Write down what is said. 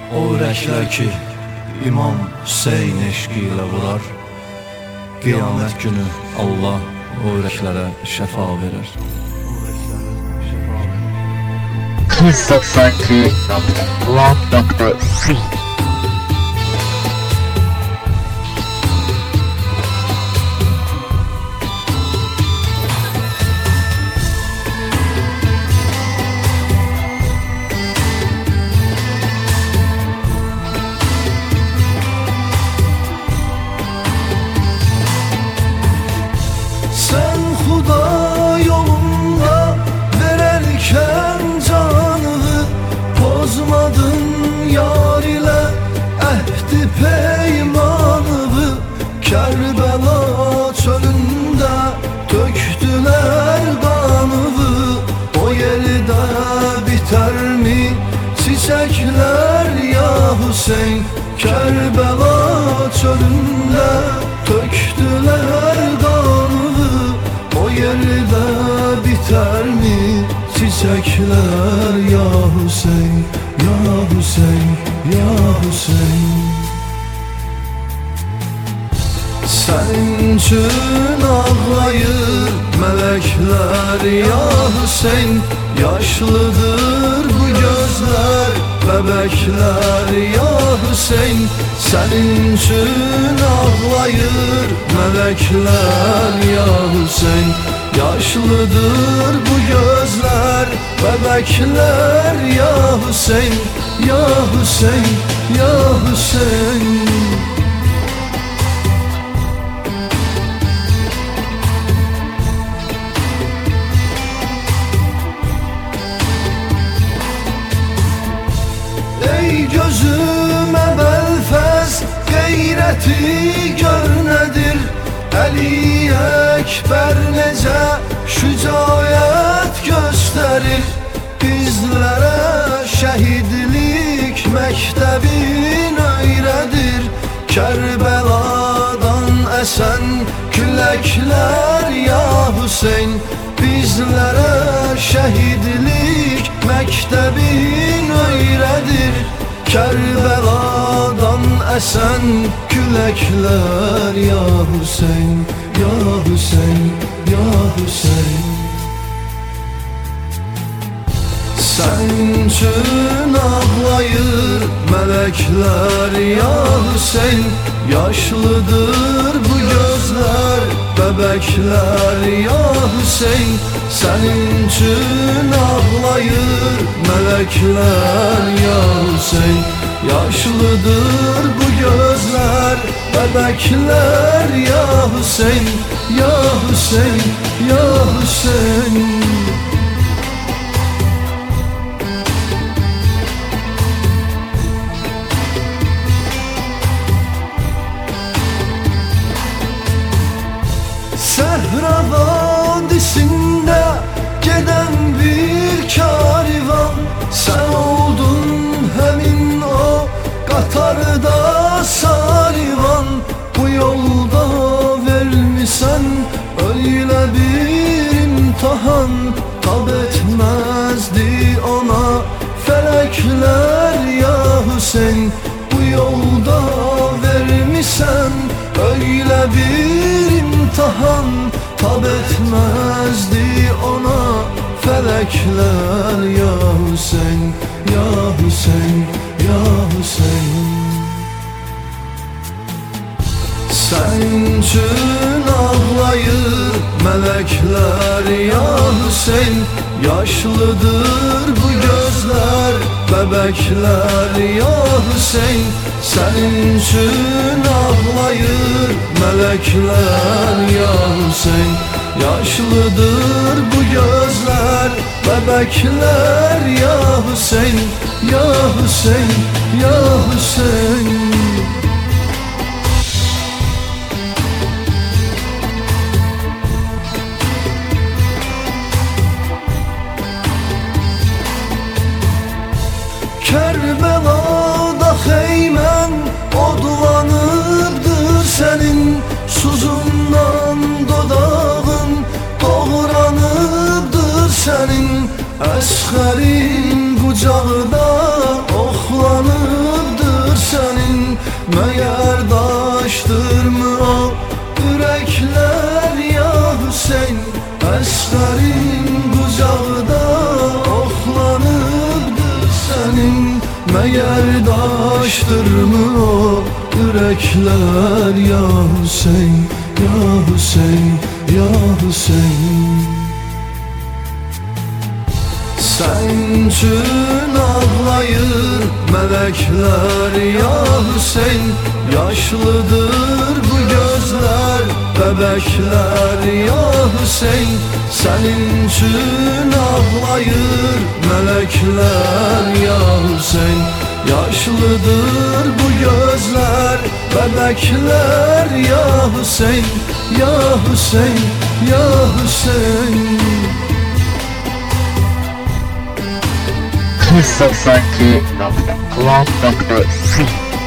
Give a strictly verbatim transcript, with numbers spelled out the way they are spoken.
O ürəklər ki, İmam Hüseyn eşqi ilə vurar, qiyamət günü Allah o ürəklərə şəfa verir. yüz seksen iki nokta C Sen Huda yolunda vererken canını bozmadın yar ile ehdi peymanını. Kerbela çölünde döktüler kanını. O yerde biter mi çiçekler ya Hüseyin? Kerbela çölünde döktüler kanını. O yerde biter mi çiçekler ya Hüseyin? Ya Hüseyin, ya Hüseyin. Senin için ağlayır melekler ya Hüseyin. Yaşlıdır bu gözler, bebekler ya Hüseyin. Senin için ağlayır melekler ya Hüseyin. Yaşlıdır bu gözler, bebekler ya Hüseyin. Ya Hüseyin, ya Hüseyin. Ey gözüme belfez gayreti gör nedir? Ali Ekber nece şücaət gösterir? Bizlere şehidlik mektebin öyredir. Kerbeladan esen külekler ya Hüseyin. Bizlere şehidlik mektebin öyredir. Kerbeladan esen külekler ya Hüseyin. Ya Hüseyin, ya Hüseyin. Senin için ağlayır melekler ya Hüseyin. Yaşlıdır bu gözler, bebekler ya Hüseyin. Senin için ağlayır melekler ya Hüseyin. Yaşlıdır bu gözler, bebekler ya Hüseyin. Ya Hüseyin, ya Hüseyin. Səhra vadisinde geden bir karivan. Sen oldun hemin o Katarda sarivan. Bu yolda vermişsen öyle bir imtihan. Tab etmezdi ona felekler ya Hüseyin. Bu yolda vermişsen öyle bir imtihan. Tab etmezdi ona felekler ya Hüseyin. Ya Hüseyin, ya Hüseyin. Senin için ağlayır melekler ya Hüseyin. Yaşlıdır bu gözler, bebekler ya Hüseyin. Senin için ağlayır melekler ya Hüseyin. Yaşlıdır bu gözler, bebekler ya Hüseyin. Ya Hüseyin, ya Hüseyin. Kerbela'da heymen odlanıbdır senin. Suzundan dodağın doğranıbdır senin. Əsxərin qucağında oxlanıb Meğer daştır mı o yürekler ya Hüseyin? Eslerin kucağında oklanıbdır senin. Meğer daştır mı o yürekler ya Hüseyin, ya Hüseyin, ya Hüseyin? Sen için ağlayır melekler ya Hüseyin. Yaşlıdır bu gözler, bebekler ya Hüseyin. Senin için ağlayır melekler ya Hüseyin. Yaşlıdır bu gözler, bebekler ya Hüseyin, ya Hüseyin, ya Hüseyin. yüz seksen iki nokta com nokta c